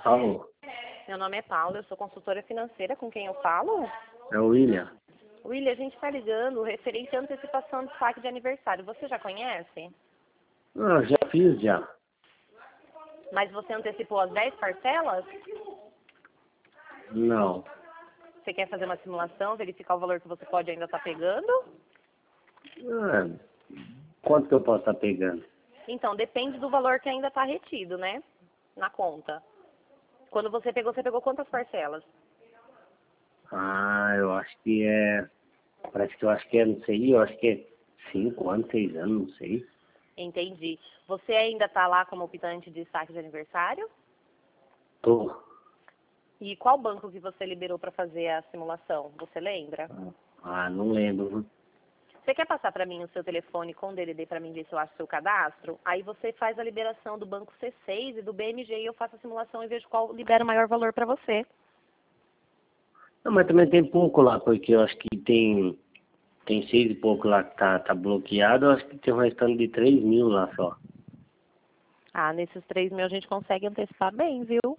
Alô, Meu nome é Paula, eu sou consultora financeira. Com quem eu falo? é o William. William, a gente está ligando referente à antecipação do saque de aniversário. Você já conhece? Ah, já fiz já. Mas você antecipou as 10 parcelas? Não. Você quer fazer uma simulação, verificar o valor que você pode ainda estar pegando? Ah, quanto que eu posso estar pegando? Então, depende do valor que ainda está retido, né? Na conta. Quando você pegou quantas parcelas? Ah, eu acho que é... Parece que eu acho que é, não sei, eu acho que é 5 anos, 6 anos, não sei. Entendi. Você ainda está lá como optante de saque de aniversário? Tô. E qual banco que você liberou para fazer a simulação? Você lembra? Ah, não lembro. Você quer passar para mim o seu telefone com o DDD para mim ver se eu acho o seu cadastro? Aí você faz a liberação do banco C6 e do BMG e eu faço a simulação e vejo qual libera o maior valor para você. Não, mas também tem pouco lá, porque eu acho que tem 6 e pouco lá que tá bloqueado, eu acho que tem um restante de 3 mil lá só. Ah, nesses 3.000 a gente consegue antecipar bem, viu?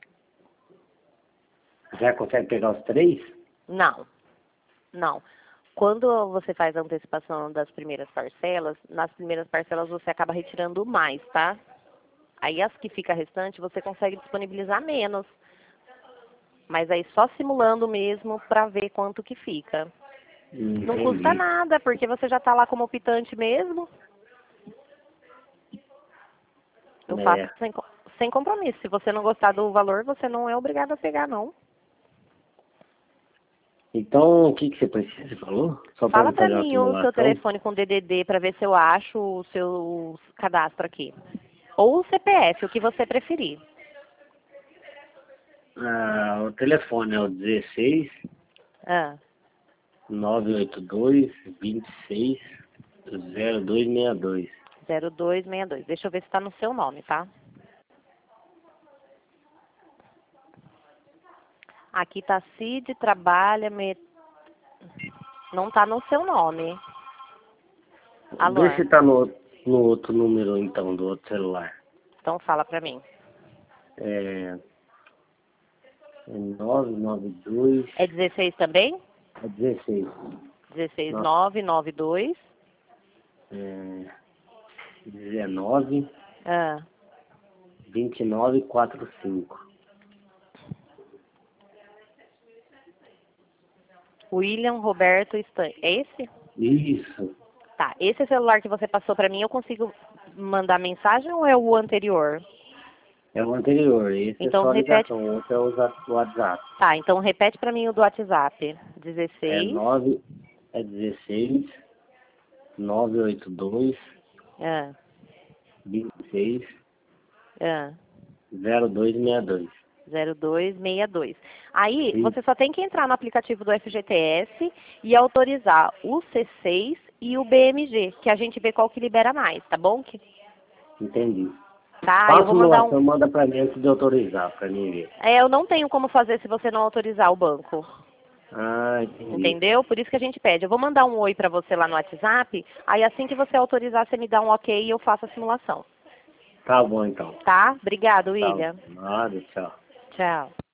Já consegue pegar os 3? Não, não. Quando você faz a antecipação das primeiras parcelas, nas primeiras parcelas você acaba retirando mais, tá? Aí as que fica restante você consegue disponibilizar menos. Mas aí só simulando mesmo para ver quanto que fica. Não custa Entendi. nada, porque você já está lá como optante mesmo. Eu faço É. sem compromisso. Se você não gostar do valor, você não é obrigado a pegar, não. Então, o que que você precisa, você falou? Só para Fala me pra fazer uma mim o seu simulação? telefone com DDD para ver se eu acho o seu cadastro aqui. Ou o CPF, o que você preferir. Ah, o telefone é o 16 Ah, 982 26 0262. 0262. Deixa eu ver se está no seu nome, tá? Aqui tá Cid, trabalha, não tá no seu nome. Alô? Vê se tá no outro número, então, do outro celular. Então fala pra mim. É 992, É 16 também? é 16. 16 No, 992. é 19 Ah, 29 45. William Roberto Stan. É esse? Isso. Tá. Esse celular que você passou pra mim, eu consigo mandar mensagem ou é o anterior? É o anterior. Esse é Então só repete. ligação. O outro é o WhatsApp. Tá, então repete pra mim o do WhatsApp. É 16. 9 é 16 982 Ah, 26 ah, 0262. 0262. Aí, Isso, você só tem que entrar no aplicativo do FGTS e autorizar o C6 e o BMG, que a gente vê qual que libera mais, tá bom? entendi. Tá, eu Faça vou mandar simulação, manda pra mim antes de autorizar, pra mim ver. eu não tenho como fazer se você não autorizar o banco. Ah, entendi. Entendeu? Por isso que a gente pede. Eu vou mandar um oi pra você lá no WhatsApp, aí assim que você autorizar, você me dá um ok e eu faço a simulação. Tá bom, então. Tá? Obrigado, Tá, William. nada, tchau. Tchau.